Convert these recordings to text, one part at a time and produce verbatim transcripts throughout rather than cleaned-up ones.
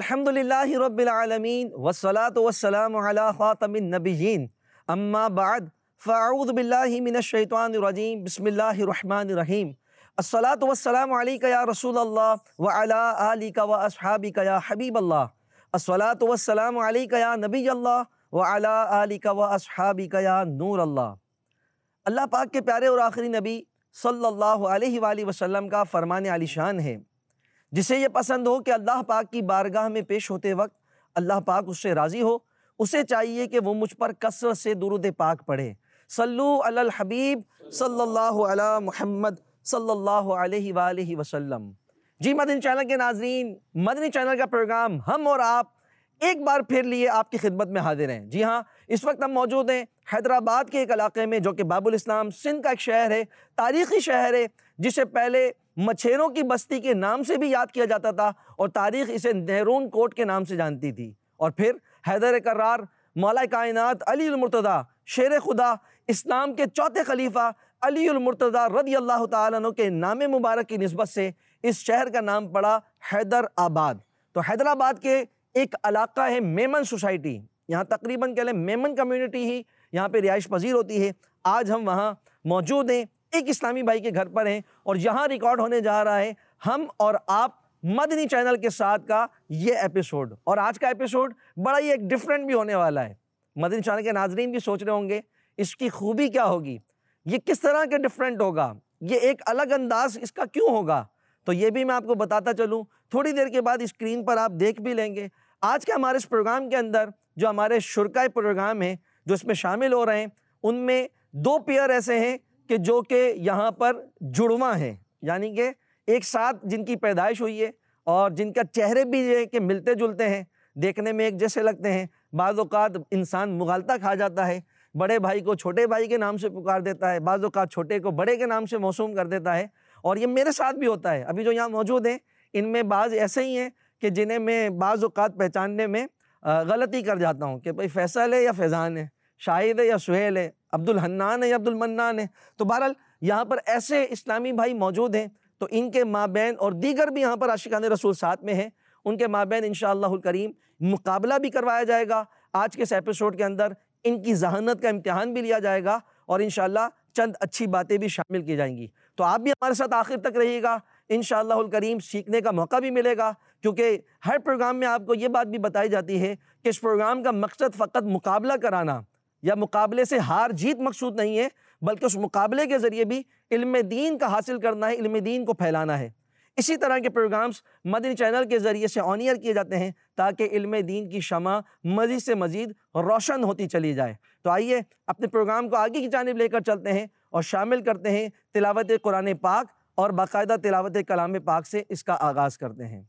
अल्हम्दुलिल्लाहि रब्बिल आलमीन वस्सलातु वस्सलामु अला खातमिन नबिय्यीन अम्मा बाद फ़अऊज़ु बिल्लाहि मिनश शैतानिर रजीम बिस्मिल्लाहिर रहमानिर रहीम अस्सलातु वस्सलामु अलैका या रसूलल्लाह व अला आलिका व अस्हाबिका या हबीबल्लाह अस्सलातु वस्सलामु अलैका या नबियल्लाह व अला आलिका व अस्हाबिका या नूरल्लाह। अल्लाह पाक के प्यारे और आखिरी नबी सल्लल्लाहु अलैहि वाली वसल्लम का फरमान आलिशान है, जिसे ये पसंद हो कि अल्लाह पाक की बारगाह में पेश होते वक्त अल्लाह पाक उससे राज़ी हो, उसे चाहिए कि वो मुझ पर कसरत से दुरूद पाक पढ़े। सल्लु अलल हबीब सल्लल्लाहु अला मुहम्मद सल्लल्लाहु अलैहि वालिहि वसल्लम। जी मदनी चैनल के नाजरीन, मदनी चैनल का प्रोग्राम हम और आप एक बार फिर लिए आपकी खिदमत में हाजिर हैं। जी हाँ, इस वक्त हम मौजूद हैं हैदराबाद के एक इलाके में, जो कि बाबुल इस्लाम सिंध का एक शहर है, तारीख़ी शहर है, जिसे पहले मछेरों की बस्ती के नाम से भी याद किया जाता था और तारीख़ इसे नेरून कोट के नाम से जानती थी। और फिर हैदर करार मौला कायनात अली उल मुर्तज़ा शेर खुदा इस्लाम के चौथे खलीफा अली उल मुर्तज़ा रज़ी अल्लाह ताला अन्हु के नाम मुबारक की निस्बत से इस शहर का नाम पड़ा हैदर आबाद। तो हैदराबाद के एक इलाका है मेमन सोसाइटी, यहाँ तकरीबन कह लें मेमन कम्युनिटी ही यहाँ पे रिहाइश पजीर होती है। आज हम वहाँ मौजूद हैं, एक इस्लामी भाई के घर पर हैं और यहाँ रिकॉर्ड होने जा रहा है हम और आप मदनी चैनल के साथ का ये एपिसोड। और आज का एपिसोड बड़ा ही एक डिफरेंट भी होने वाला है। मदनी चैनल के नाजरीन भी सोच रहे होंगे इसकी खूबी क्या होगी, ये किस तरह के डिफरेंट होगा, ये एक अलग अंदाज इसका क्यों होगा। तो ये भी मैं आपको बताता चलूँ, थोड़ी देर के बाद स्क्रीन पर आप देख भी लेंगे। आज के हमारे इस प्रोग्राम के अंदर जो हमारे शुरकाए प्रोग्राम हैं जो इसमें शामिल हो रहे हैं, उनमें दो पेयर ऐसे हैं कि जो कि यहाँ पर जुड़वा हैं, यानी कि एक साथ जिनकी पैदाइश हुई है और जिनका चेहरे भी ये कि मिलते जुलते हैं, देखने में एक जैसे लगते हैं। बाज़ औक़ात इंसान मुग़ालता खा जाता है, बड़े भाई को छोटे भाई के नाम से पुकार देता है, बाज़ औक़ात छोटे को बड़े के नाम से मौसूम कर देता है। और ये मेरे साथ भी होता है। अभी जो यहाँ मौजूद हैं इनमें बाज़ ऐसे ही हैं कि जिन्हें मैं बाज़ औक़ात पहचानने में गलती कर जाता हूँ कि भाई फैसल है या फैज़ान है, शाहिद है या सुहेल है, अब्दुल हन्नान है या अब्दुल मन्नान है। तो बहरहाल यहाँ पर ऐसे इस्लामी भाई मौजूद हैं, तो इनके माबैन और दीगर भी यहाँ पर आशिकान रसूल साथ में हैं, उनके माबैन इंशाअल्लाहुल करीम मुकाबला भी करवाया जाएगा। आज के इस एपिसोड के अंदर इनकी ज़हानत का इम्तिहान भी लिया जाएगा और इंशाअल्लाह चंद अच्छी बातें भी शामिल की जाएंगी। तो आप भी हमारे साथ आखिर तक रहिएगा, इंशाअल्लाहुल करीम सीखने का मौका भी मिलेगा, क्योंकि हर प्रोग्राम में आपको ये बात भी बताई जाती है कि इस प्रोग्राम का मकसद फ़कत मुकाबला कराना या मुकाबले से हार जीत मकसूद नहीं है, बल्कि उस मुकाबले के ज़रिए भी इल्म दीन का हासिल करना है, इल्म दीन को फैलाना है। इसी तरह के प्रोग्राम्स मदनी चैनल के ज़रिए से ऑन एयर किए जाते हैं ताकि इल्म दीन की शमा मज़ीद से मज़ीद रोशन होती चली जाए। तो आइए अपने प्रोग्राम को आगे की जानिब लेकर चलते हैं और शामिल करते हैं तिलावत कुरान पाक और बाकायदा तिलावत कलाम पाक से इसका आगाज़ करते हैं।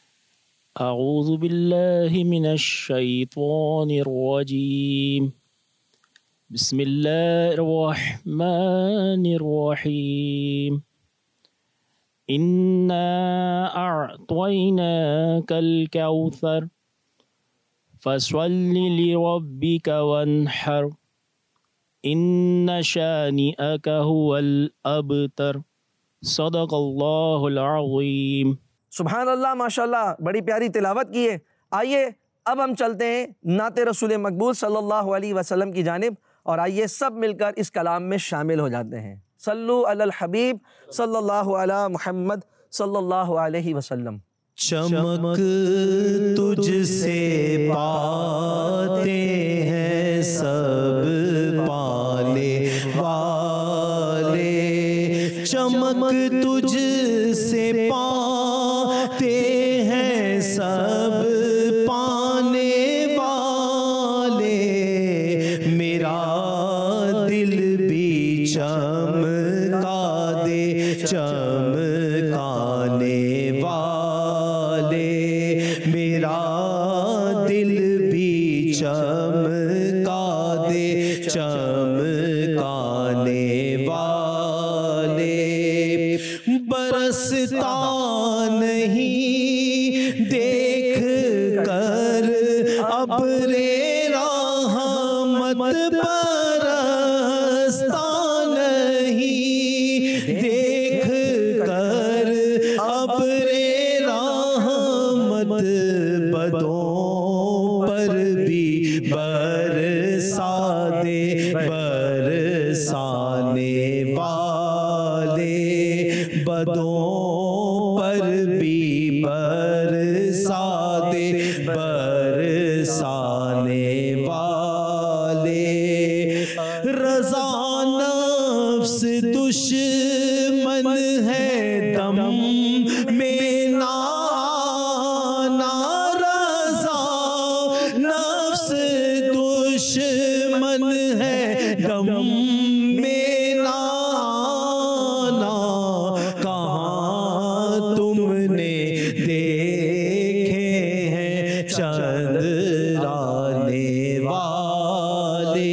अऊज़ु बिल्लाहि मिनश शैतानिर रजीम बिस्मिल्लाहिर रहमानिर रहीम इन्ना अअतैनाकल कौसर फसल्लि लिरब्बिका वन्हर इन्ना शानिअका हुवल अबतर सदक़ल्लाहुल अज़ीम। सुभान अल्लाह, माशाल्लाह, बड़ी प्यारी तिलावत की है। आइए अब हम चलते हैं नाते रसूल मकबूल सल्लल्लाहु अलैहि वसल्लम की जानिब और आइए सब मिलकर इस कलाम में शामिल हो जाते हैं। सल्लु अलल हबीब सल्लल्लाहु अला मुहम्मद सल्लल्लाहु अलैहि वसल्लम। चमक तुझसे पाते हैं सब पाने वाले, चमक तुझसे पाते हैं सब पाने वाले, मेरा दिल भी चमका दे चमकाने वाले, मेरा दिल भी चमका दे चमकाने वाले। बरसता नहीं देख कर अब्रे रहमत, बरसता नहीं देख कर अब्रे रहमत, बदों पर भी बरसा दे, बरसाने वाले बदों पर भी बरसा दे, बरसाने वाले। रज़ा नफ्स दुश्मन है दम में ना आना, रज़ा नफ्स दुश्मन है दम में ना आना। कहाँ तुमने देखे हैं चंद्राने वाले,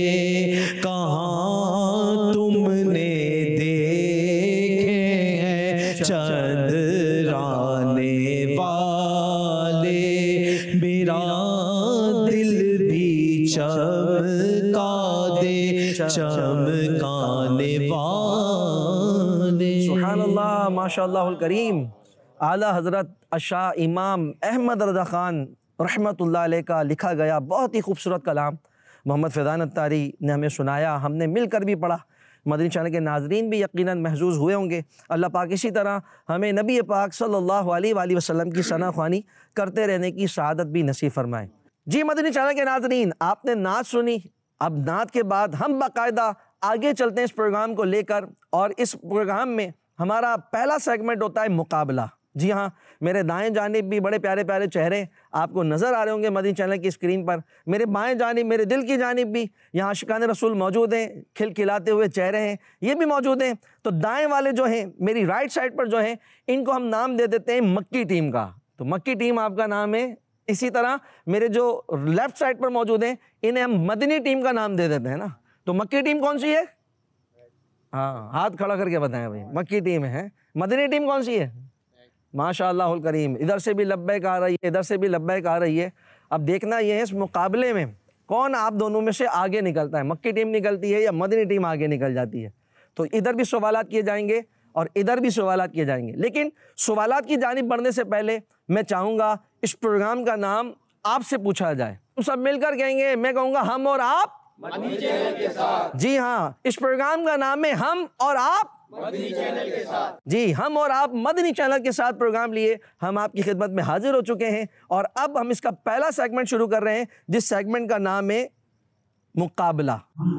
कहाँ तुमने देखे हैं चंद्राने वाले। मेरा दिल भी चमका दे, चमकाने वाले। सुभान अल्लाह, माशाअल्लाहुल करीम। आला हज़रत अशा इमाम अहमद रज़ा ख़ान रहमतुल्लाह अलैह का लिखा गया बहुत ही खूबसूरत कलाम मोहम्मद फैज़ान अत्तारी ने हमें सुनाया, हमने मिलकर भी पढ़ा। मदनी चैनल के नाज़रीन भी यकीनन महजूज़ हुए होंगे। अल्लाह पाक इसी तरह हमें नबी पाक सल्लल्लाहु अलैहि वसल्लम की सना ख्वानी करते रहने की सआदत भी नसीब फरमाए। जी मदनी चैनल के नाज़रीन, आपने नात सुनी, अब नात के बाद हम बाकायदा आगे चलते हैं इस प्रोग्राम को लेकर, और इस प्रोग्राम में हमारा पहला सेगमेंट होता है मुकाबला। जी हाँ, मेरे दाएं जानिब भी बड़े प्यारे प्यारे चेहरे आपको नज़र आ रहे होंगे मदनी चैनल की स्क्रीन पर। मेरे बाएं जानिब, मेरे दिल की जानिब भी यहाँ आशिकान रसूल मौजूद हैं, खिलखिलाते हुए चेहरे हैं, ये भी मौजूद हैं। तो दाएं वाले जो हैं, मेरी राइट साइड पर जो हैं, इनको हम नाम दे देते हैं मक्की टीम का। तो मक्की टीम आपका नाम है। इसी तरह मेरे जो लेफ्ट साइड पर मौजूद हैं, इन्हें हम मदनी टीम का नाम दे देते हैं ना। तो मक्की टीम कौन सी है? हाँ, हाथ खड़ा करके बताएं भाई। मक्की टीम है। मदनी टीम कौन सी है? माशाअल्लाहुल करीम। इधर से भी लब्बैक आ रही है, इधर से भी लब्बैक आ रही है। अब देखना ये है इस मुकाबले में कौन आप दोनों में से आगे निकलता है, मक्की टीम निकलती है या मदनी टीम आगे निकल जाती है। तो इधर भी सवालात किए जाएंगे और इधर भी सवालात किए जाएंगे। लेकिन सवालात की जानिब बढ़ने से पहले मैं चाहूँगा इस प्रोग्राम का नाम आपसे पूछा जाए। हम सब मिलकर कहेंगे, मैं कहूँगा हम और आप मदनी चैनल के साथ। जी हाँ, इस प्रोग्राम का नाम है हम और आप मदनी चैनल के साथ। जी, हम और आप मदनी चैनल के साथ प्रोग्राम लिए हम आपकी खिदमत में हाजिर हो चुके हैं, और अब हम इसका पहला सेगमेंट शुरू कर रहे हैं, जिस सेगमेंट का नाम है मुकाबला।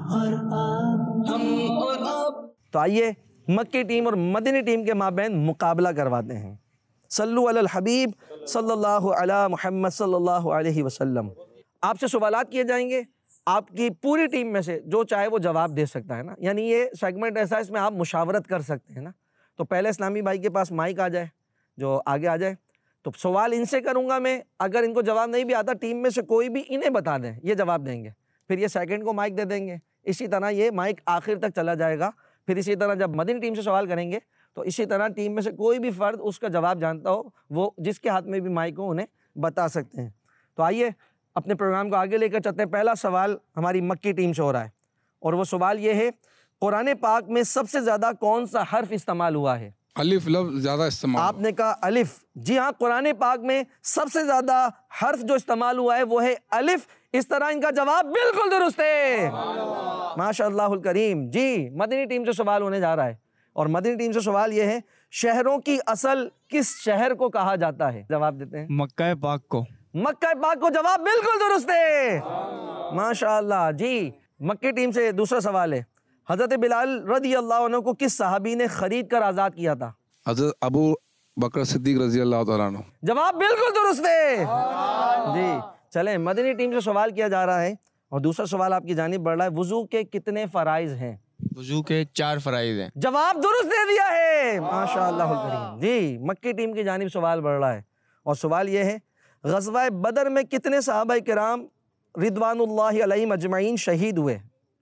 तो आइए मक्की टीम और मदनी टीम के माबैन मुकाबला करवाते हैं। सल्लु अलल हबीब सल्लल्लाहु अला मुहम्मद सल्लल्लाहु अलैहि वसल्लम। आपसे सवालात किए जाएंगे, आपकी पूरी टीम में से जो चाहे वो जवाब दे सकता है ना। यानी ये सेगमेंट ऐसा है, इसमें आप मुशावरत कर सकते हैं ना। तो पहले इस्लामी भाई के पास माइक आ जाए, जो आगे आ जाए। तो सवाल इनसे करूंगा मैं, अगर इनको जवाब नहीं भी आता, टीम में से कोई भी इन्हें बता दें, ये जवाब देंगे। फिर ये सेकंड को माइक दे देंगे। इसी तरह ये माइक आखिर तक चला जाएगा। फिर इसी तरह जब मदनी टीम से सवाल करेंगे तो इसी तरह टीम में से कोई भी फ़र्द उसका जवाब जानता हो, वो जिसके हाथ में भी माइक हो उन्हें बता सकते हैं। तो आइए अपने प्रोग्राम को आगे लेकर चलते हैं। पहला सवाल हमारी मक्की टीम से हो रहा है, और वो सवाल ये है, कुरान पाक में सबसे ज़्यादा कौन सा हर्फ इस्तेमाल हुआ है? अलिफ लफ्ज़ ज़्यादा इस्तेमाल। आपने कहा अलिफ। जी हाँ, कुरान पाक में सबसे ज़्यादा हर्फ जो इस्तेमाल हुआ है वो है अलिफ। इस तरह इनका जवाब बिल्कुल दुरुस्त है। माशाअल्लाहुल करीम। जी, मदनी टीम से सवाल होने जा रहा है, और मदनी टीम से सवाल ये है, शहरों की असल किस शहर को कहा जाता है? जवाब देते हैं। मक्का पाक को। मक्का पाक को। जवाब बिल्कुल दुरुस्त है। माशाअल्लाह। जी, मक्की टीम से दूसरा सवाल है, हजरत बिलाल रज़ी अल्लाह अन्हु को किस सहाबी ने खरीद कर आज़ाद किया था? हजरत अबू बकर सिद्दीक रज़ी अल्लाह तआला अन्हु। जवाब बिल्कुल दुरुस्त है। जी, चलें, मदनी टीम से सवाल किया जा रहा है, और दूसरा सवाल आपकी जानिब बढ़ रहा है, वुजू के कितने फ़राइज़ हैं? वुजू के चार फ़राइज़ हैं। जवाब दुरुस्त दे दिया है। माशाअल्लाह करीम। जी, मक्की टीम की जानिब सवाल बढ़ रहा है, और सवाल ये है, ग़ज़वा बदर में कितने सहाबा किराम रिदवानुल्लाहि अलैहिम अजमईन शहीद हुए?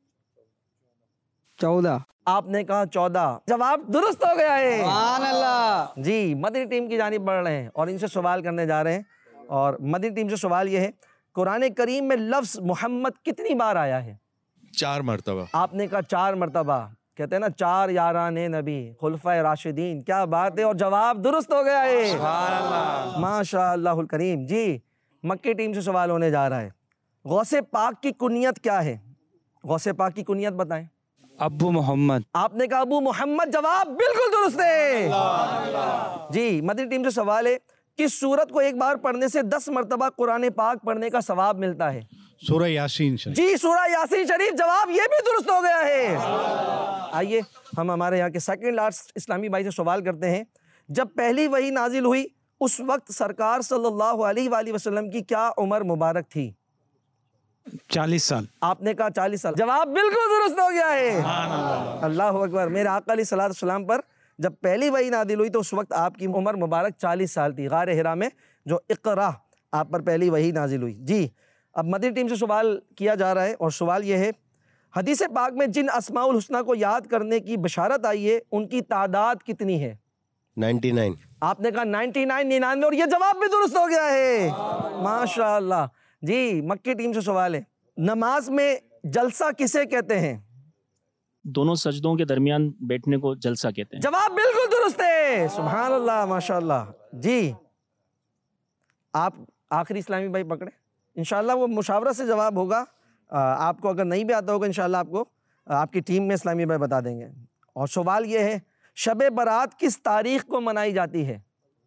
चौदह। आपने कहा चौदह। जवाब दुरुस्त हो गया है। सुभान अल्लाह। जी, मदनी टीम की जानिब बढ़ रहे हैं, और इनसे सवाल करने जा रहे हैं। और मदनी टीम से सवाल ये है, कुरान करीम में लफ्ज़ मोहम्मद कितनी बार आया है? चार मरतबा। आपने कहा चार मरतबा। कहते हैं ना, चार याराने नबी खुलफाए राशिदीन। क्या बात है, और जवाब दुरुस्त हो गया है। सुभान अल्लाह। माशाअल्लाहुल करीम। जी, मक्की टीम से सवाल होने जा रहा है। गौसे पाक की कुनियत क्या है? गौसे पाक की कुनियत बताएं। अबू मोहम्मद। आपने कहा अबू मोहम्मद, जवाब बिल्कुल दुरुस्त है जी। मदनी टीम से सवाल है, किस सूरत को एक बार पढ़ने से दस मरतबा कुरान पाक पढ़ने का सवाब मिलता है? सूरह यासीन शरीफ। जी, सूरह यासीन शरीफ, जवाब ये भी दुरुस्त हो गया है। आइए हम हमारे यहाँ के सेकंड लास्ट इस्लामी भाई से सवाल करते हैं, जब पहली वही नाजिल हुई उस वक्त सरकार सल्लल्लाहु अलैहि वसल्लम की क्या उम्र मुबारक थी? चालीस साल। आपने कहा चालीस साल, जवाब बिल्कुल दुरुस्त हो गया है। अल्लाह अकबर। मेरे आका अलैहि सलाम पर जब पहली वही नादिल हुई तो उस वक्त आपकी उम्र मुबारक चालीस साल थी, गार हिरा में जो इक़रा आप पर पहली वही नाजिल हुई जी। अब मदनी टीम से सवाल किया जा रहा है और सवाल यह है, हदीस पाक में जिन अस्माउल हुस्ना को याद करने की बशारत आई है उनकी तादाद कितनी है? निन्यानवे। आपने कहा निन्यानवे, निन्यानवे, और ये जवाब भी दुरुस्त हो गया है। माशाअल्लाह जी। मक्की टीम से सवाल है, नमाज में जलसा किसे कहते हैं? दोनों सजदों के दरमियान बैठने को जलसा कहते हैं। जवाब बिल्कुल दुरुस्त है। सुभान अल्लाह, माशाअल्लाह जी। आप आखिरी इस्लामी भाई पकड़े, इंशाल्लाह वो मुशावरा से जवाब होगा। आ, आपको अगर नहीं भी आता होगा इंशाल्लाह आपको आपकी टीम में इस्लामी भाई बता देंगे। और सवाल ये है, शब बारात किस तारीख को मनाई जाती है?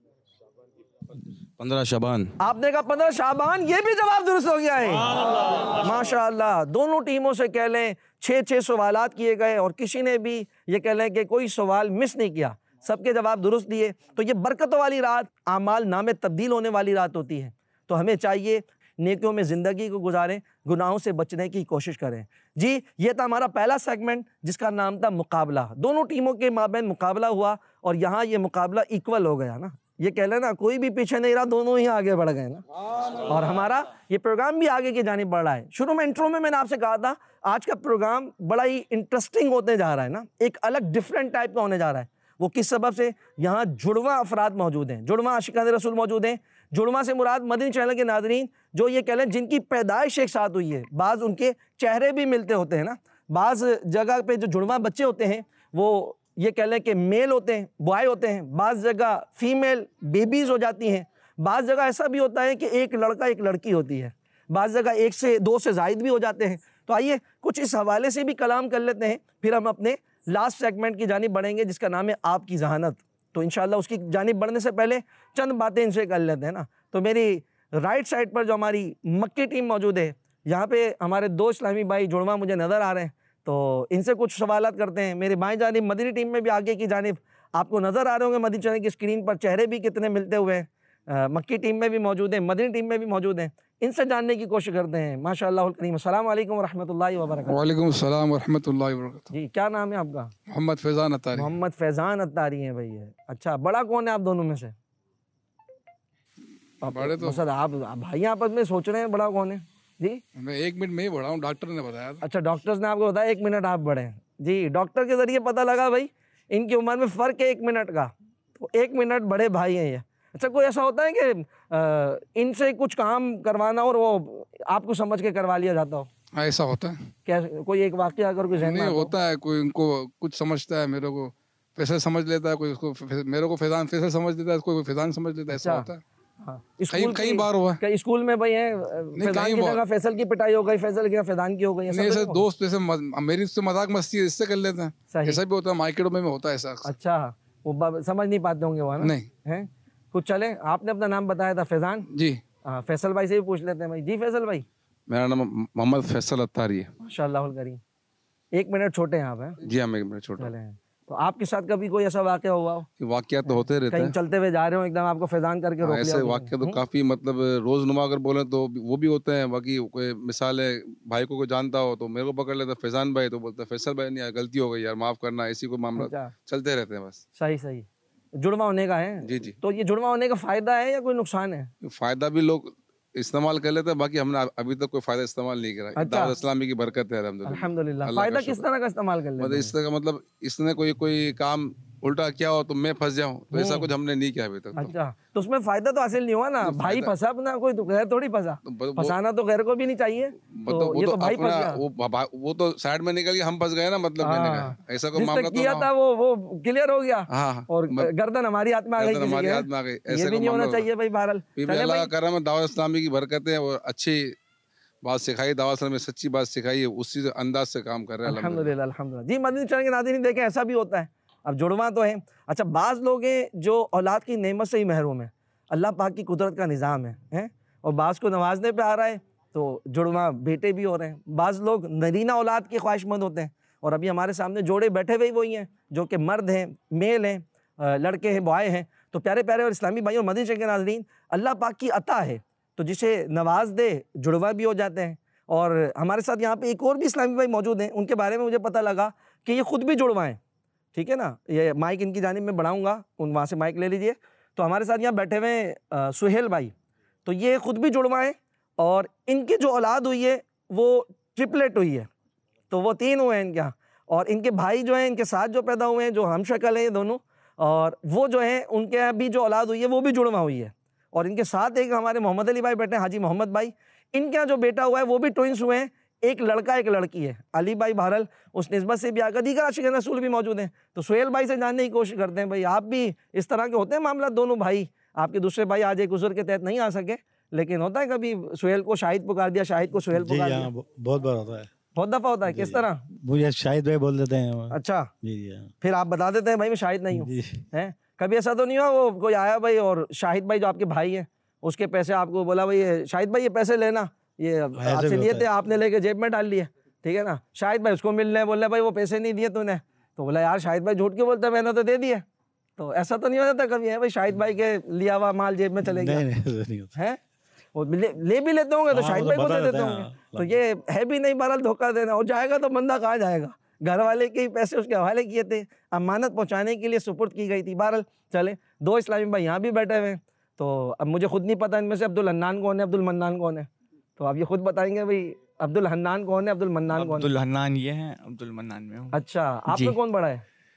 पंद्रह शबान। आपने कहा पंद्रह शाबान, ये भी जवाब दुरुस्त हो गया है। माशाअल्लाह। दोनों टीमों से कह लें छः छः सवालात किए गए और किसी ने भी ये कह लें कि कोई सवाल मिस नहीं किया, सबके जवाब दुरुस्त दिए। तो ये बरकतों वाली रात, आमाल नामे तब्दील होने वाली रात होती है। तो हमें चाहिए नेकियों में ज़िंदगी को गुजारें, गुनाहों से बचने की कोशिश करें जी। ये था हमारा पहला सेगमेंट जिसका नाम था मुकाबला। दोनों टीमों के माबैन मुकाबला हुआ और यहाँ ये मुकाबला इक्वल हो गया ना। ये कह लेना कोई भी पीछे नहीं रहा, दोनों ही आगे बढ़ गए ना। और हमारा ये प्रोग्राम भी आगे की जानिब बढ़ रहा है। शुरू में इंट्रो में मैंने आपसे कहा था आज का प्रोग्राम बड़ा ही इंटरेस्टिंग होते जा रहा है ना, एक अलग डिफरेंट टाइप का होने जा रहा है। वो किस सबब से? यहाँ जुड़वा अफराद मौजूद हैं, जुड़वा आशिकान रसूल मौजूद हैं। जुड़वा से मुराद मदनी चैनल के नादरीन जो ये कह लें जिनकी पैदाइश एक साथ हुई है, बाज़ उनके चेहरे भी मिलते होते हैं ना। बाज़ जगह पे जो जुड़वा बच्चे होते हैं वो ये कह लें कि मेल होते हैं, बॉय होते हैं, बाज़ जगह फीमेल बेबीज़ हो जाती हैं, बाज़ जगह ऐसा भी होता है कि एक लड़का एक लड़की होती है, बाज़ जगह एक से दो से ज़ायद भी हो जाते हैं। तो आइए कुछ इस हवाले से भी कलाम कर लेते हैं, फिर हम अपने लास्ट सेगमेंट की जानिब बढ़ेंगे जिसका नाम है आपकी जहानत। तो इंशाल्लाह उसकी जानिब बढ़ने से पहले चंद बातें इनसे कर लेते हैं ना। तो मेरी राइट साइड पर जो हमारी मक्की टीम मौजूद है, यहाँ पे हमारे दो इस्लामी भाई जुड़वा मुझे नज़र आ रहे हैं, तो इनसे कुछ सवालात करते हैं। मेरे बाएं जानिब मदनी टीम में भी आगे की जानिब आपको नज़र आ रहे होंगे मदनी चैनल की स्क्रीन पर चेहरे भी कितने मिलते हुए हैं। मक्की टीम में भी मौजूद हैं, मदनी टीम में भी मौजूद हैं। इनसे जानने की कोशिश करते हैं। माशाअल्लाह करीम। अस्सलाम वालेकुम रहमतुल्लाहि व बरकातहू। वालेकुम सलाम रहमतुल्लाहि व बरकातहू। जी, क्या नाम है आपका? मोहम्मद फैज़ान अत्तारी। मोहम्मद फैज़ान अत्तारी हैं भाई है। अच्छा, बड़ा कौन है आप दोनों में से? बड़े तो सर आप भाई आपस में सोच रहे हैं बड़ा कौन है जी? मैं एक मिनट में ही बढ़ा हूँ, डॉक्टर ने बताया था। अच्छा, डॉक्टर्स ने आपको बताया एक मिनट आप बढ़े हैं जी। डॉक्टर के जरिए पता लगा भाई इनकी उम्र में फ़र्क है एक मिनट का, तो एक मिनट बड़े भाई हैं ये। अच्छा, कोई ऐसा होता है कि आ, इनसे कुछ काम करवाना और वो आपको समझ के करवा लिया जाता हो? हाँ, ऐसा होता है। क्या कोई एक वाक़या अगर कोई ज़हन में नहीं आता हो? होता है, कोई उनको कुछ समझता है, मेरे को फैसल समझ लेता है, कोई उसको फै- मेरे को फैजान फैसल समझ लेता है, कोई फैजान समझ लेता है, ऐसा अच्छा। होता है। हाँ, कई स्कूल कई की- बार हुआ है। कई स्कूल में भाई है फैजान कई की बार। जगह फैसल की पिटाई हो गई, फैसल की जगह फैजान की हो गई, ऐसा नहीं, तो ऐसे नहीं होता? दोस्त जैसे मज- मेरी उससे मजाक मस्ती इससे कर लेते हैं, सही। ऐसा भी होता है, मार्केटों में भी होता है ऐसा। अच्छा, वो ब- समझ नहीं पाते होंगे वो, है ना? नहीं। हैं कुछ चले। आपने अपना नाम बताया था फैजान। जी, हाँ, फैसल भाई से भी पूछ लेते हैं भाई। जी फैसल भाई। मेरा नाम मोहम्मद फैसल अत्तारी है। माशाअल्लाह करीम। एक मिनट छोटे हैं आप, हैं? जी हाँ, मैं मेरा छोटा चले हैं। तो आपके साथ कभी कोई ऐसा वाक़या हुआ हो, वाक़या तो होते रहते कहीं हैं। चलते हुए जा रहे हो एकदम आपको फैजान करके रोक हाँ, लिया ऐसे हो किसी वाक़या ने? तो काफ़ी मतलब रोज़नुमा अगर बोले तो वो भी होते हैं। बाकी कोई मिसाल है, भाई को कोई जानता हो तो मेरे को पकड़ लेता है फैजान भाई, तो बोलता है फैसल भाई नहीं यार गलती हो गई यार, माफ़ करना। ऐसी कोई मामला अच्छा, चलते रहते हैं बस। सही सही। जुड़वा होने का है। जी जी। तो ये जुड़वा होने का फ़ायदा है या कोई नुकसान है? फ़ायदा भी लोग इस्तेमाल कर लेते हैं, बाकी हमने अभी तक कोई फ़ायदा इस्तेमाल नहीं करा। अच्छा। दावत इस्लामी की बरकत है अल्हम्दुलिल्लाह। अल्हम्दुलिल्लाह। अल्लाह का फ़ायदा किस शुक्र। तरह का इस्तेमाल कर लेते मतलब हैं? इस तरह का मतलब इसने कोई कोई काम उल्टा क्या हो तो मैं फंस जाऊं, तो ऐसा कुछ हमने नहीं किया अभी तक। तो, अच्छा, तो उसमें फायदा तो हासिल नहीं हुआ ना, भाई फंसा अपना, कोई तो गैर थोड़ी फंसा, तो ब- वो- फंसाना तो गैर को भी नहीं चाहिए, मतलब तो वो ये तो तो भाई फंस अपना गया। वो भा- वो तो साइड में निकल गया, हम फंस गए ना, मतलब मैंने हाँ, कहा ऐसा कोई जिसने मामला तो किया ना था हो। वो वो क्लियर हो गया, हाँ हाँ, और मत- गर्दन हमारी हाथ में आ गई गर्दन किसी हमारी के, हाथ में आ गई, ये ऐसे भी कोई नहीं होना मामला होता। चाहिए भाई। बहरहाल फिर भी चले अल्लाह भाई, का करम है, दावत इस्लामी की बरकत है, और अच्छी बात सिखाई, दावत इस्लामी में सच्ची बात सिखाई है, उसी अंदाज से काम कर रहे हैं अल्हम्दुलिल्लाह। अल्हम्दुलिल्लाह अल्हम्दुलिल्लाह। जी मदनी चैनल के नाज़रीन देखें, ऐसा भी होता है, अब जुड़वा तो है। अच्छा, बाज़ लोग हैं जो औलाद की नेमत से ही महरूम है, अल्लाह पाक की कुदरत का निज़ाम है, हैं, और बाज़ को नवाजने पे आ रहा है तो जुड़वा बेटे भी हो रहे हैं। बाज़ लोग नरीना औलाद के ख्वाहिशमंद होते हैं, और अभी हमारे सामने जोड़े बैठे हुए वही हैं जो कि मर्द हैं, मेल हैं, अ, लड़के हैं, बॉय हैं। तो प्यारे प्यारे और इस्लामी भाई और मदनी चैनल के नाज़रीन, अल्लाह पाक की अता है, तो जिसे नवाज दे जुड़वा भी हो जाते हैं। और हमारे साथ यहाँ पे एक और भी इस्लामी भाई मौजूद हैं, उनके बारे में मुझे पता लगा कि ये खुद भी जुड़वा हैं, ठीक है ना। ये माइक इनकी जानिब में बढ़ाऊँगा, उन वहाँ से माइक ले लीजिए। तो हमारे साथ यहाँ बैठे हुए हैं सुहेल भाई, तो ये खुद भी जुड़वा हैं, और इनकी जो औलाद हुई है वो ट्रिपलेट हुई है, तो वो तीन हुए हैं इनके यहाँ। और इनके भाई जो हैं, इनके साथ जो पैदा हुए हैं, जो हम शक्ल हैं ये दोनों, और वो जो हैं उनके यहाँ भी जो औलाद हुई है वो भी जुड़वा हुई है। और इनके साथ एक हमारे मोहम्मद अली भाई बैठे हैं, हाजी मोहम्मद भाई, इनके यहाँ जो बेटा हुआ है वो भी ट्विंस हुए हैं, एक लड़का एक लड़की है। अली भाई बहरहाल उस निस्बत से भी आकर दीगर आशिक़ रसूल भी मौजूद हैं। तो सुहेल भाई से जानने की कोशिश करते हैं, भाई आप भी इस तरह के होते हैं मामला? दोनों भाई, आपके दूसरे भाई आज एक उज़्र के तहत नहीं आ सके, लेकिन होता है कभी सुहेल को शाहिद पुकार दिया, शाहिद को सुहेल जी पुकार हाँ, दिया, ब- बहुत बार होता है। बहुत दफ़ा होता है। किस तरह? मुझे शाहिद भाई बोल देते हैं। अच्छा, जी जी हाँ। फिर आप बता देते हैं भाई मैं शाहिद नहीं हूँ, जी हैं? कभी ऐसा तो नहीं हुआ वो कोई आया भाई और शाहिद भाई जो आपके भाई हैं उसके पैसे आपको बोला, भाई ये शाहिद भाई ये पैसे लेना, ये ऐसे आपसे भी लिए होता थे, है। आपने लेके जेब में डाल लिए, ठीक है ना। शाहिद भाई उसको मिल रहे हैं, बोल रहे भाई वो पैसे नहीं दिए तूने, तो बोला यार शाहिद भाई झूठ क्यों बोलता है, मैंने तो दे दिए। तो ऐसा तो नहीं हो जाता कभी, है भाई शाहिद भाई के लिया हुआ माल जेब में चले गया, नहीं नहीं ऐसा नहीं होता। है वो ले, ले भी लेते होंगे तो हाँ, शाहिद वो भाई तो को बता दे देते देते हैं, होंगे। हाँ। तो ये है भी नहीं बहरहाल धोखा देना, और जाएगा तो बंदा कहाँ जाएगा, घर वाले के ही पैसे उसके हवाले किए थे, अमानत पहुंचाने के लिए सुपुर्द की गई थी। बहरहाल चले, दो इस्लामी भाई यहाँ भी बैठे हुए हैं, तो अब मुझे खुद नहीं पता इनमें से अब्दुल हन्नान कौन है, अब्दुल मन्नान कौन है, तो आप ये खुद बताएंगे भाई अब्दुल हन्नान कौन है, अब्दुल मन्नान कौन है? अब्दुल हन्नान ये है, अब्दुल मन्नान में हूँ। अच्छा, आप जी। में कौन बड़ा है?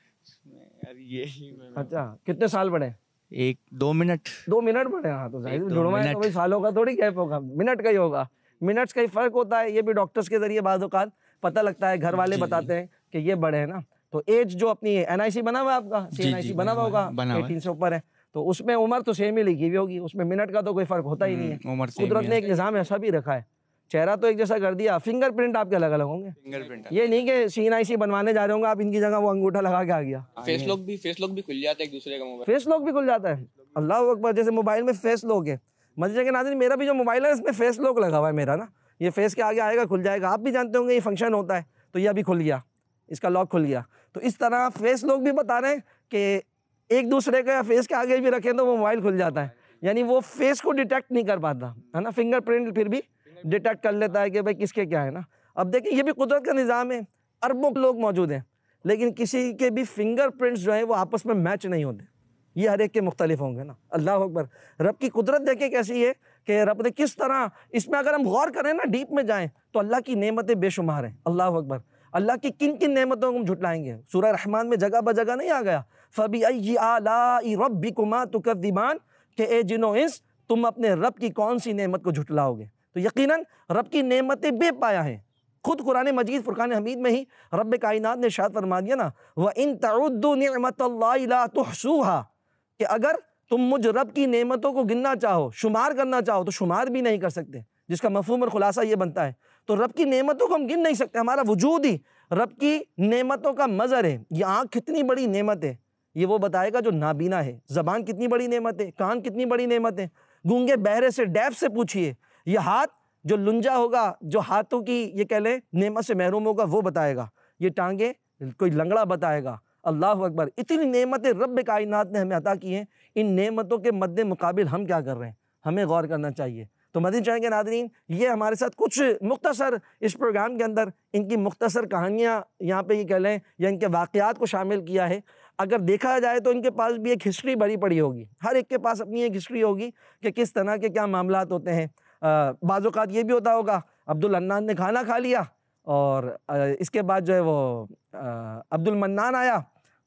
यार ये ही मैं- अच्छा, कितने साल बड़े हैं? एक दो मिनट। दो मिनट बड़े हैं। हाँ, तो जाहिर एक दो जुड़वा है तो मिनट। भाई सालों का थोड़ी गैप होगा, मिनट का ही होगा, मिनट्स का ही फर्क होता है। ये भी डॉक्टर्स के जरिए बाद औक़ात पता लगता है, घर वाले जी, बताते हैं कि ये बड़े हैं ना। तो एज जो अपनी एन आई सी बना हुआ है आपका, सी एन आई सी जी, बना हुआ होगा, बना हुआ है। अठारह से ऊपर है, तो उसमें उम्र तो सेम ही लिखी हुई होगी, उसमें मिनट का तो कोई फर्क होता ही नहीं है। हम्म, उम्र same कुदरत ही ने है। एक निज़ाम ऐसा भी रखा है, चेहरा तो एक जैसा कर दिया, फिंगरप्रिंट आपके अलग अलग होंगे। फिंगरप्रिंट ये नहीं कि सी एन आई सी बनवाने जा रहे होंगे आप, इनकी जगह वो अंगूठा लगा के आ गया। फेस लॉक भी फेस लॉक भी खुल जाता है एक दूसरे का मोबाइल। फेस लॉक भी खुल जाता है, अल्लाह अकबर। जैसे मोबाइल में फेस लॉक है, मजे के नाज़रीन मेरा भी जो मोबाइल है इसमें फेस लॉक लगा हुआ है मेरा ना, ये फेस के आगे आएगा खुल जाएगा। आप भी जानते होंगे ये फंक्शन होता है, तो ये अभी खुल गया, इसका लॉक खुल गया। तो इस तरह फेस लॉक भी बता रहे हैं कि एक दूसरे का फेस के आगे भी रखें तो वो मोबाइल खुल जाता है, यानी वो फेस को डिटेक्ट नहीं कर पाता है ना, फिंगरप्रिंट फिर भी डिटेक्ट कर लेता है कि भाई किसके क्या है ना। अब देखिए ये भी कुदरत का निज़ाम है, अरबों लोग मौजूद हैं, लेकिन किसी के भी फिंगरप्रिंट्स जो हैं वो आपस में मैच नहीं होते, ये हर एक के मुख्तलिफ होंगे ना। अल्लाह अकबर। रब की कुदरत देखे कैसी है कि रब ने किस तरह इसमें अगर हम गौर करें ना, डीप में जाएं, तो अल्लाह की नेमतें बेशुमार हैं। अल्लाह अकबर। अल्लाह की किन किन नेमतों को हम झुटलाएंगे? सूरह रहमान में जगह ब जगह नहीं आ गया, फ़बिअय्यि आलाइ रब्बिकुमा तुकज़्ज़िबान, कि ए जिन्नो इंस तुम अपने रब की कौन सी नेमत को झुटलाओगे? तो यकीनन रब की नेमतें बेपाया हैं। खुद कुरान मजीद फुरकान हमीद में ही रब कायनात ने इरशाद फरमा दिया ना, व इन तउद्दु निअमतल्लाहि ला तुहसूहा, कि अगर तुम मुझ रब की नेमतों को गिनना चाहो, शुमार करना चाहो, तो शुमार भी नहीं कर सकते। जिसका मफहूम और खुलासा ये बनता है, तो रब की नेमतों को हम गिन नहीं सकते। हमारा वजूद ही रब की नेमतों का मज़र है। ये आँख कितनी बड़ी नेमत है, ये वो बताएगा जो नाबीना है। ज़बान कितनी बड़ी नेमत है, कान कितनी बड़ी नेमत है। गूंगे बहरे से डैफ से पूछिए, ये हाथ जो लुंजा होगा, जो हाथों की ये कह लें नेमत से महरूम होगा, वो बताएगा। ये टांगे कोई लंगड़ा बताएगा। अल्लाह अकबर। इतनी नेमतें रब कायनात ने हमें अता की हैं, इन नेमतों के मद्दे मुकाबिल हम क्या कर रहे हैं, हमें गौर करना चाहिए। तो मदीना चैनल के नादरीन, ये हमारे साथ कुछ मुख्तसर इस प्रोग्राम के अंदर इनकी मुख्तसर कहानियाँ यहाँ पे ये कह लें या इनके वाक़यात को शामिल किया है। अगर देखा जाए तो इनके पास भी एक हिस्ट्री भरी पड़ी होगी, हर एक के पास अपनी एक हिस्ट्री होगी कि किस तरह के क्या मामलात होते हैं। बाज़ औक़ात ये भी होता होगा अब्दुल हन्नान ने खाना खा लिया और आ, इसके बाद जो है वो आ, अब्दुल मन्नान आया,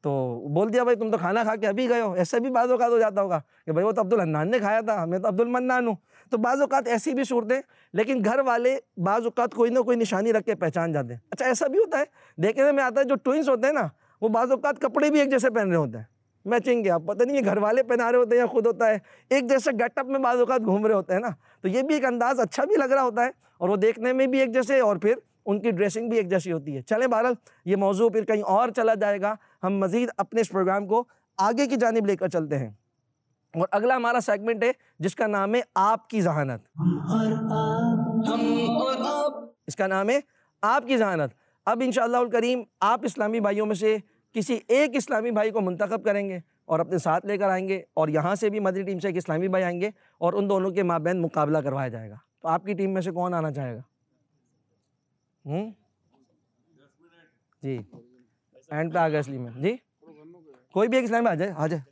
तो बोल दिया भाई तुम तो खाना खा के अभी गए हो। ऐसा भी बाज़ औक़ात हो जाता होगा कि भाई वो तो अब्दुल हन्नान ने खाया था, मैं तो अब्दुल मन्नान हूँ। तो बाज़ औक़ात ऐसी भी सूरतें, लेकिन घर वाले बाज़ औक़ात कोई ना कोई निशानी रख के पहचान जाते हैं। अच्छा ऐसा भी होता है, देखने में आता है जो ट्विंस होते हैं ना, वो बाज़ औक़ात कपड़े भी एक जैसे पहन रहे होते हैं, मैचिंग के। आप पता नहीं ये घर वाले पहना रहे होते हैं या खुद होता है, एक जैसे गेटअप में बाज़ औक़ात घूम रहे होते हैं ना। तो ये भी एक अंदाज़ अच्छा भी लग रहा होता है और वो देखने में भी एक जैसे, और फिर उनकी ड्रेसिंग भी एक जैसी होती है। चलें बहरहाल ये मौजू फिर कहीं और चला जाएगा, हम मज़ीद अपने इस प्रोग्राम को आगे की जानिब लेकर चलते हैं। और अगला हमारा सेगमेंट है जिसका नाम है आपकी ज़हानत। इसका नाम है आपकी ज़हानत। अब इंशाअल्लाह करीम आप इस्लामी भाइयों में से किसी एक इस्लामी भाई को मुंतखब करेंगे और अपने साथ लेकर आएंगे, और यहाँ से भी मदनी टीम से एक इस्लामी भाई आएंगे और उन दोनों के माबैन मुकाबला करवाया जाएगा। तो आपकी टीम में से कौन आना चाहेगा? हम्म जी, एंड पे आ गया इस्लामी में जी, कोई भी एक इस्लामी आ जाए, आ जाए।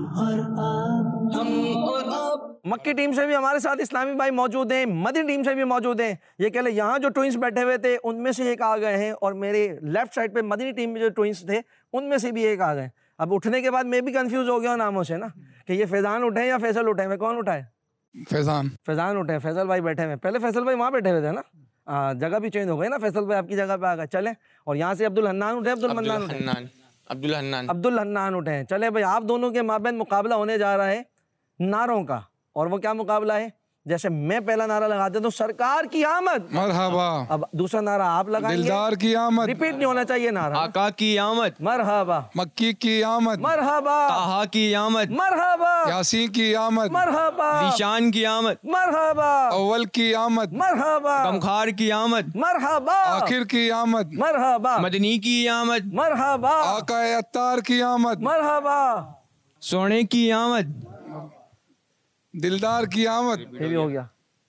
मक्की टीम से भी हमारे साथ इस्लामी भाई मौजूद हैं, मदनी टीम से भी मौजूद हैं। ये कह ले यहाँ जो ट्विंस बैठे हुए थे उनमें से एक आ गए हैं, और मेरे लेफ्ट साइड पे मदनी टीम में जो ट्विंस थे उनमें से भी एक आ गए। अब उठने के बाद मैं भी कंफ्यूज हो गया नामों से ना, कि ये फैजान उठे या फैसल उठे, मैं कौन उठाए? फैजान। फैजान उठे, फैसल भाई बैठे हुए। पहले फैसल भाई वहाँ बैठे हुए थे ना, आ, जगह भी चेंज हो गई ना, फैसल भाई आपकी जगह पे आ गए। चले, और यहाँ से अब्दुल हन्नान उठे, अब्दुल मन्नान उठे, अब्दुल हन्नान अब्दुल हन्नान उठे हैं। चले भाई, आप दोनों के माबैन मुकाबला होने जा रहा है नारों का। और वो क्या मुकाबला है? जैसे मैं पहला नारा लगाते तो सरकार की आमद, मरहबा। अब दूसरा नारा आप लगाएंगे, दिलदार की आमद। रिपीट नहीं होना चाहिए नारा। आका की आमद, मरहबा। मक्की की आमद, मरहबा। ताहा की आमद, मरहबा। यासीन की आमद, मरहबा। ईशान की आमद, मरहबा। अव्वल की आमद, मरहबा। गमखार की आमद, मरहबा। आखिर की आमद, मरहबा। मदनी की आमद, मरहबा। आका अत्तार की आमद, मरहबा। सोने की आमद, दिलदार की आमद, ये भी हो गया।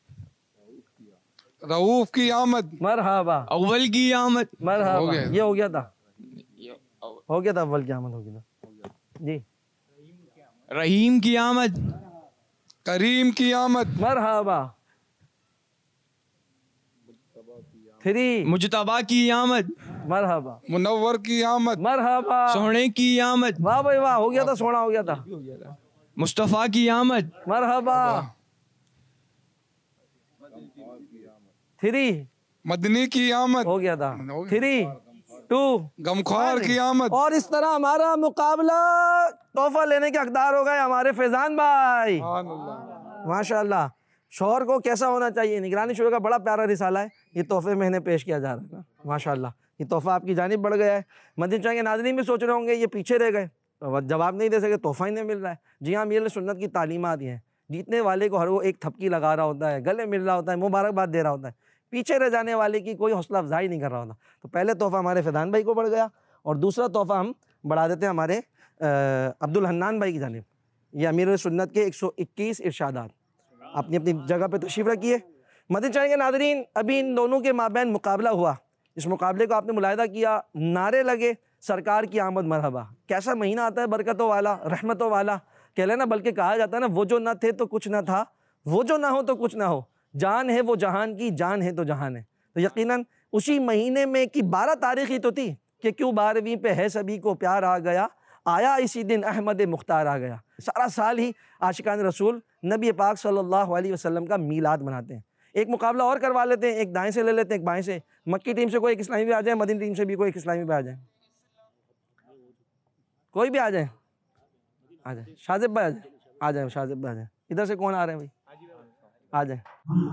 रऊफ की आमद, मरहबा। अव्वल की आमद, हो मरहबा। गया। ये हो गया था, हो गया था, अव्वल की आमद हो गया था जी। रहीम की आमद, करीम की आमद, मरहबा। थ्री। मुजतबा की आमद, मरहबा। मुनव्वर की आमद, मरहबा। सोने की आमद, वाह भाई वाह, हो गया था, सोना हो गया था। मुस्तफ़ा की आमद, मरहबा। थ्री। मदनी की आमद, हो गया था। हो गया। Three, to. गमख्वार की आमद। और इस तरह हमारा मुकाबला तोहफा लेने के हकदार हो गए हमारे फैजान भाई। माशाल्लाह। शौहर को कैसा होना चाहिए? निगरानी शुरू का बड़ा प्यारा रिसाला है, ये तोहफे में इन्हें पेश किया जा रहा है ना। माशाल्लाह, ये तोहफा आपकी जानिब बढ़ गया है। मदनी चाह के नाज़रीन भी सोच रहे होंगे ये पीछे रह गए, तो जवाब नहीं दे सके, तोहफा ही नहीं मिल रहा है। जी हाँ, अमीर सुन्नत की तालीमात ये हैं, जीतने वाले को हर वो एक थपकी लगा रहा होता है, गले मिल रहा होता है, मुबारकबाद दे रहा होता है, पीछे रह जाने वाले की कोई हौसला अफजाई नहीं कर रहा होता। तो पहले तोहफा हमारे फैजान भाई को बढ़ गया, और दूसरा तोहफा हम बढ़ा देते हैं हमारे अब्दुल हन्नान भाई की जानिब। ये अमीर सुन्नत के एक सौ इक्कीस इरशादात अपनी अपनी जगह पे तशरीफ़ रखिए। मदनी चाह के नाज़रीन, अभी इन दोनों के माबैन मुकाबला हुआ। इस मुकाबले को आपने मुलाहिदा किया, नारे लगे सरकार की आमद मरहबा। कैसा महीना आता है बरकतों वाला, रहमतों वाला, कह लेना, बल्कि कहा जाता है ना, वो जो ना थे तो कुछ ना था, वो जो ना हो तो कुछ ना हो, जान है वो जहान की, जान है तो जहान है। तो यकीनन उसी महीने में की बारह तारीख ही तो थी कि क्यों बारहवीं पे है सभी को प्यार आ गया, आया इसी दिन अहमद मुख्तार आ गया। सारा साल ही आशिकान रसूल नबी पाक सल्लल्लाहु अलैहि वसल्लम का मीलाद मनाते हैं। एक मुकाबला और करवा लेते हैं, एक दाएं से ले लेते हैं, एक बाएं से। मक्की टीम से कोई एक इस्लामी भी आ जाए, मदनी टीम से भी कोई एक इस्लामी भी आ जाए, कोई भी आ जाए, आ जाए। शाजिब भाई आ जाए, आ जाए शाजिब भाई आ जाए। इधर से कौन आ रहे हैं भाई? आ जाए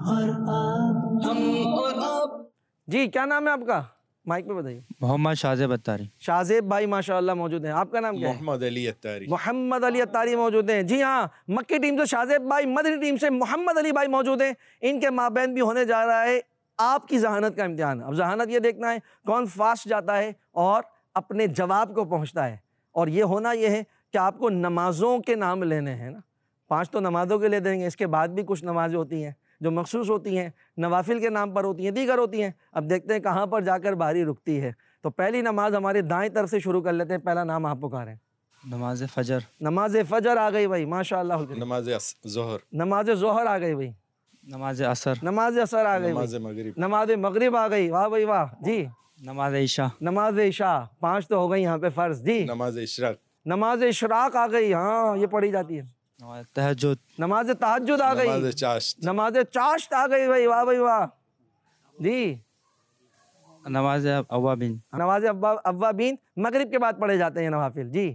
जी। क्या नाम है आपका? माइक पे बताइए। मोहम्मद शाजेब अत्तारी। शाजेब भाई माशाअल्लाह मौजूद हैं। आपका नाम क्या है? मोहम्मद अली अत्तारी। मोहम्मद अली अत्तारी मौजूद हैं। जी हाँ, मक्की टीम से शाजेब भाई, मदनी टीम से मोहम्मद अली भाई मौजूद हैं। इनके माबैन भी होने जा रहा है आपकी जहानत का इम्तिहान। अब जहानत ये देखना है कौन फास्ट जाता है और अपने जवाब को पहुँचता है। और ये होना ये है कि आपको नमाज़ों के नाम लेने हैं ना। पाँच तो नमाज़ों के लिए देंगे, इसके बाद भी कुछ नमाज़ें होती हैं जो मखसूस होती हैं, नवाफिल के नाम पर होती हैं, दीगर होती हैं। अब देखते हैं कहाँ पर जाकर बारी रुकती है। तो पहली नमाज हमारे दाएं तरफ से शुरू कर लेते हैं। पहला नाम आप पुकारें। नमाज फजर। नमाज फजर आ गई भाई, माशाअल्लाह। नमाज जोहर। नमाज जोहर आ गई भाई। नमाज असर। नमाज असर आ गई। नमाज मगरिब। नमाज मगरिब आ गई। वाह भाई वाह जी। नमाज इशा। नमाज इशा, पांच तो हो गई यहाँ पे फर्ज जी। नमाज इशराक। नमाज इशराक आ गई, हाँ ये पढ़ी जाती है। नमाज तहज्जुद। नमाज तहज्जुद आ गई। नमाज चाश्त। नमाज चाश्त आ गई भाई, वाह भाई वाह जी। नमाज अव्वाबीन। नमाज अव्वा अव्वाबीन मगरिब के बाद पढ़े जाते हैं नवाफिल जी।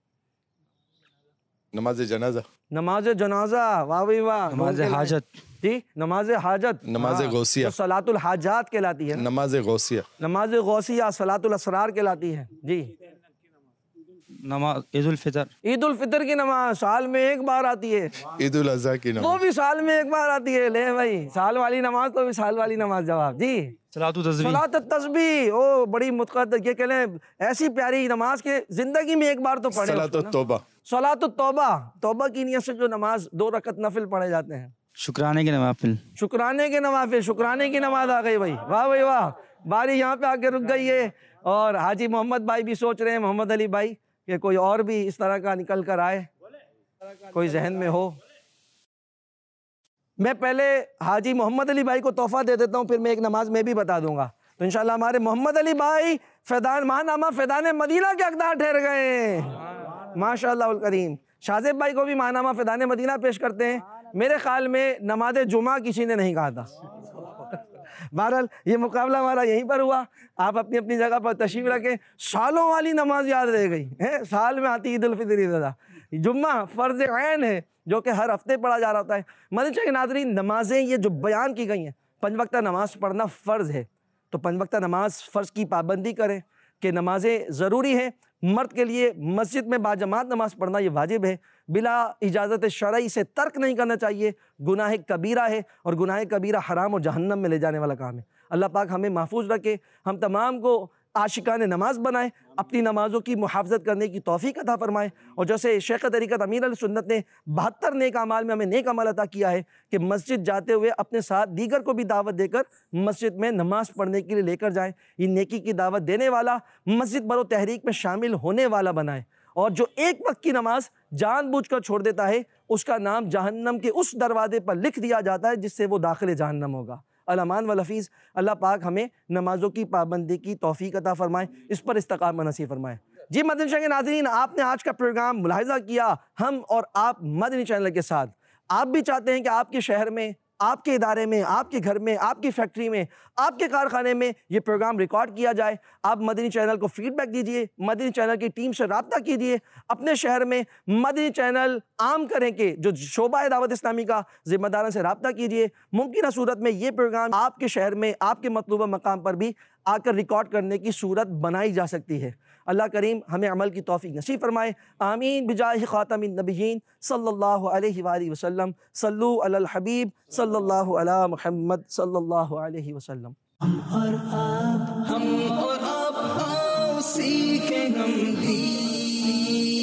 नमाज जनाजा। नमाज जनाजा, वाह भाई वाह। नमाज हाजत जी। नमाज हाजत, नमाज गौसिया। जो सलातुल हाजात कहलाती है। नमाज गौसिया। नमाज गौसिया सलातुल असरार कहलाती है जी। नमाज ईद उल फितर। ईद उल फितर की नमाज साल में एक बार आती है। ईद उल अज़हा की वो नमाज। भी साल में एक बार आती है। ले भाई, साल वाली नमाज तो भी साल वाली नमाज जवाब जी। सलातु तस्बीह। सलात तस्बीह, ओ बड़ी मुतक़द्दस, ये कह लें ऐसी प्यारी नमाज के जिंदगी में एक बार तो पढ़े। सलात तौबा। सलात तौबा, तौबा की नियत से जो नमाज दो रकत नफिल पढ़े जाते हैं। शुक्राने के नवाफिल। शुक्राने के नवाफिल, शुक्राने की नमाज आ गई भाई, वाह भाई वाह। बारी यहाँ पे आके रुक गई है और हाजी मोहम्मद भाई भी सोच रहे हैं, मोहम्मद अली भाई, कि कोई और भी इस तरह का निकल कर आए, कोई जहन में हो। मैं पहले हाजी मोहम्मद अली भाई को तोहफा दे देता हूँ, फिर मैं एक नमाज में भी बता दूंगा। तो इंशाल्लाह हमारे मोहम्मद अली भाई फैदान महानामा फैदान मदीना के हकदार ठहर गए, माशाअल्लाह उल करीम। शाहजेब भाई को भी महानामा फैदान मदीना पेश करते हैं। मेरे ख्याल में नमाज जुमा किसी ने नहीं कहा था। बहरहाल ये मुकाबला हमारा यहीं पर हुआ। आप अपनी अपनी जगह पर तशरीफ रखें। सालों वाली नमाज याद रह गई है, साल में आती ईद उल फितर ईद अज़हा। जुम्मा फ़र्ज़ ऐन है जो कि हर हफ्ते पढ़ा जा रहा होता है। मदीना के नाज़रीन, नमाजें ये जो बयान की गई हैं, पंज वक्ता नमाज पढ़ना फ़र्ज़ है, तो पंज वक्ता नमाज फ़र्ज़ की पाबंदी करें कि नमाजें ज़रूरी हैं। मर्द के लिए मस्जिद में बाजमात नमाज पढ़ना ये वाजिब है, बिला इजाज़त शरई से तर्क नहीं करना चाहिए। गुनाह कबीरा है और गुनाह कबीरा हराम और जहन्नम में ले जाने वाला काम है। अल्लाह पाक हमें महफूज रखे, हम तमाम को आशिकान नमाज बनाए, अपनी नमाज़ों की मुहाफ़ज़त करने की तौफ़ीक़ अता फ़रमाए। और जैसे शेख तरीक़त अमीर अल सुन्नत ने बहत्तर नेक अमाल में हमें नेक अमल अता किया है कि मस्जिद जाते हुए अपने साथ दीगर को भी दावत देकर मस्जिद में नमाज़ पढ़ने के लिए लेकर जाएँ। ये नेकी की दावत देने वाला, मस्जिद बरो तहरीक में शामिल होने वाला बनाए। और जो एक वक्त की नमाज जानबूझकर छोड़ देता है, उसका नाम जहन्नम के उस दरवाजे पर लिख दिया जाता है जिससे वो दाखिल जहन्नम होगा। अल-अमान वल हफ़ीज़। अल्लाह पाक हमें नमाज़ों की पाबंदी की तौफ़ीक़ अता फ़रमाए, इस पर इस्तक़ामत नसीब फ़रमाए। जी मदनी चैनल के नाज़रीन, आपने आज का प्रोग्राम मुलाहिज़ा किया हम और आप मदनी चैनल के साथ। आप भी चाहते हैं कि आपके शहर में, आपके इदारे में, आपके घर में, आपकी फैक्ट्री में, आपके कारखाने में ये प्रोग्राम रिकॉर्ड किया जाए। आप मदनी चैनल को फीडबैक दीजिए, मदनी चैनल की टीम से रब्ता कीजिए, अपने शहर में मदनी चैनल आम करें कि जो शोबा दावत इस्लामी का ज़िम्मेदारों से रब्ता कीजिए। मुमकिन सूरत में ये प्रोग्राम आपके शहर में, आपके मतलूबा मकाम पर भी आकर रिकॉर्ड करने की सूरत बनाई जा सकती है। अल्लाह करीम हमें अमल की तौफीक नसीब फरमाए, आमीन। बिजाहि खातमिन नबिय्यीन सल्लल्लाहु अलैहि वालैहि वसल्लम। सल्लु अलल हबीब सल्लल्लाहु अला मुहम्मद सल्लल्लाहु अलैहि वसल्लम। हम और आप, हम और आप, आओ सीखें हम भी।